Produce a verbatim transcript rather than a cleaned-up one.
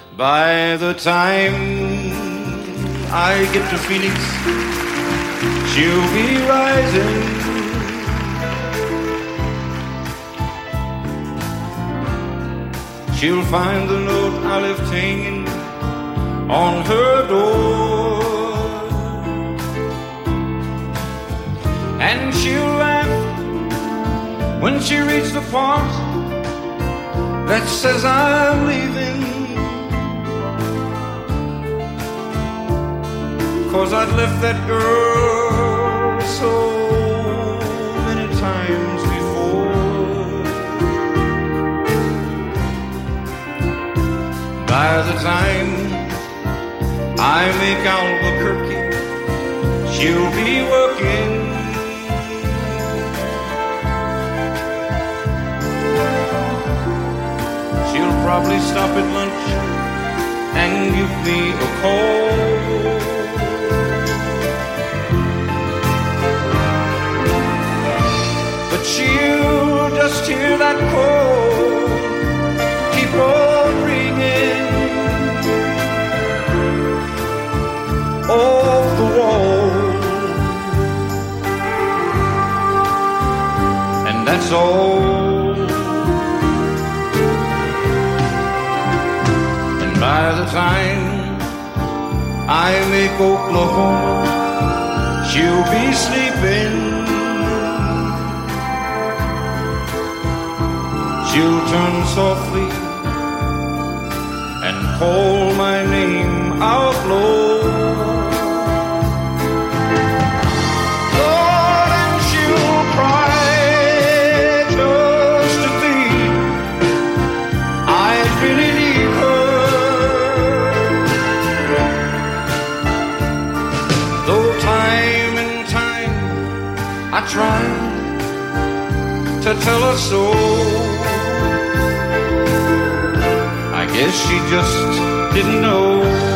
By the time I get to Phoenix, she'll be rising. She'll find the note I left hanging on her door, and she'll laugh when she reaches the part that says I'm leaving. 'Cause I'd left that girl so many times before. By the time I make Albuquerque, she'll be working. She'll probably stop at lunch and give me a call. But she'll just hear that call keep on ringing off the wall, and that's all. And by the time I make Oklahoma, she'll be sleeping. She'll turn softly and call my name out low. Lord, and she'll cry just to think I really need her. Though time and time I tried to tell her so, I guess she just didn't know.